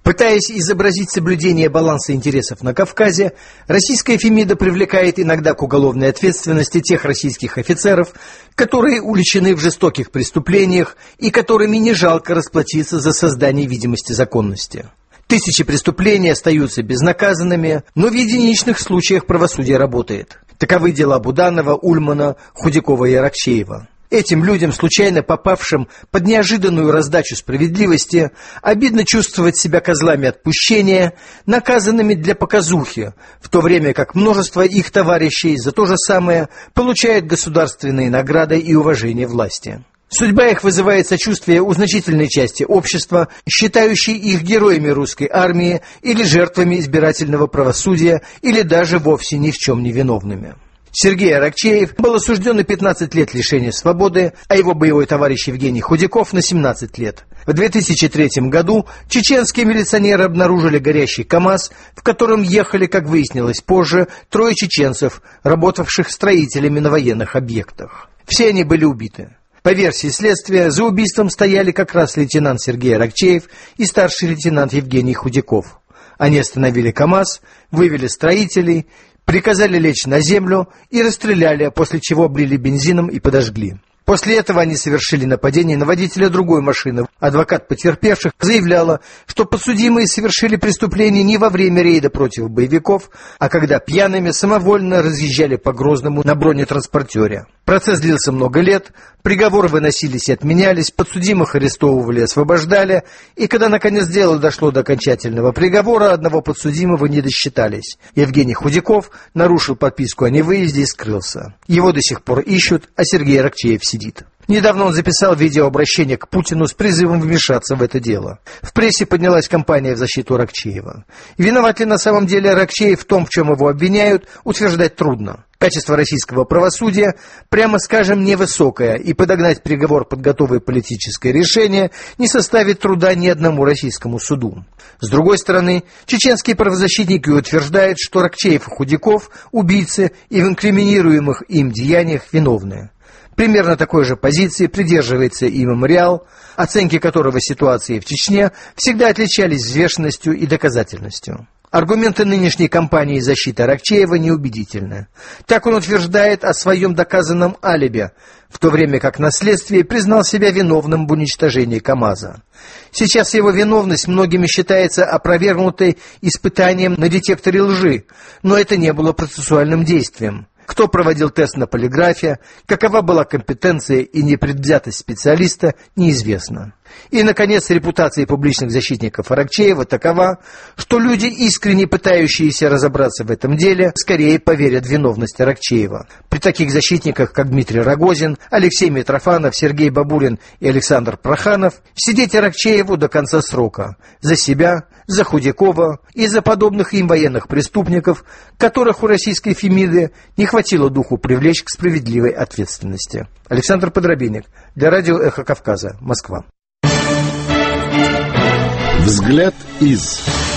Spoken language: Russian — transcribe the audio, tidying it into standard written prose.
Пытаясь изобразить соблюдение баланса интересов на Кавказе, российская Фемида привлекает иногда к уголовной ответственности тех российских офицеров, которые уличены в жестоких преступлениях и которыми не жалко расплатиться за создание видимости законности. Тысячи преступлений остаются безнаказанными, но в единичных случаях правосудие работает. Таковы дела Буданова, Ульмана, Худякова и Аракчеева. Этим людям, случайно попавшим под неожиданную раздачу справедливости, обидно чувствовать себя козлами отпущения, наказанными для показухи, в то время как множество их товарищей за то же самое получают государственные награды и уважение власти. Судьба их вызывает сочувствие у значительной части общества, считающей их героями русской армии или жертвами избирательного правосудия, или даже вовсе ни в чем не виновными. Сергей Аракчеев был осужден на 15 лет лишения свободы, а его боевой товарищ Евгений Худяков на 17 лет. В 2003 году чеченские милиционеры обнаружили горящий КАМАЗ, в котором ехали, как выяснилось позже, 3 чеченцев, работавших строителями на военных объектах. Все они были убиты. По версии следствия, за убийством стояли как раз лейтенант Сергей Аракчеев и старший лейтенант Евгений Худяков. Они остановили КАМАЗ, вывели строителей, приказали лечь на землю и расстреляли, после чего облили бензином и подожгли. После этого они совершили нападение на водителя другой машины. Адвокат потерпевших заявляла, что подсудимые совершили преступление не во время рейда против боевиков, а когда пьяными самовольно разъезжали по Грозному на бронетранспортере. Процесс длился много лет, приговоры выносились и отменялись, подсудимых арестовывали и освобождали, и когда наконец дело дошло до окончательного приговора, одного подсудимого не досчитались. Евгений Худяков нарушил подписку о невыезде и скрылся. Его до сих пор ищут, а Сергей Аракчеев сидит. Недавно он записал видеообращение к Путину с призывом вмешаться в это дело. В прессе поднялась кампания в защиту Аракчеева. Виноват ли на самом деле Аракчеев в том, в чем его обвиняют, утверждать трудно. Качество российского правосудия, прямо скажем, невысокое, и подогнать приговор под готовое политическое решение не составит труда ни одному российскому суду. С другой стороны, чеченские правозащитники утверждают, что Аракчеев и Худяков – убийцы и в инкриминируемых им деяниях виновные. Примерно такой же позиции придерживается и «Мемориал», оценки которого ситуации в Чечне всегда отличались взвешенностью и доказательностью. Аргументы нынешней кампании защиты Аракчеева неубедительны. Так он утверждает о своем доказанном алиби, в то время как на следствии признал себя виновным в уничтожении КАМАЗа. Сейчас его виновность многими считается опровергнутой испытанием на детекторе лжи, но это не было процессуальным действием. Кто проводил тест на полиграфе, какова была компетенция и непредвзятость специалиста, неизвестно. И, наконец, репутация публичных защитников Аракчеева такова, что люди, искренне пытающиеся разобраться в этом деле, скорее поверят в виновность Аракчеева. При таких защитниках, как Дмитрий Рогозин, Алексей Митрофанов, Сергей Бабурин и Александр Проханов, сидеть Аракчееву до конца срока. За себя, за Худякова и за подобных им военных преступников, которых у российской Фемиды не хватило духу привлечь к справедливой ответственности. Александр Подробинник. Для радио «Эхо Кавказа», Москва. Взгляд из...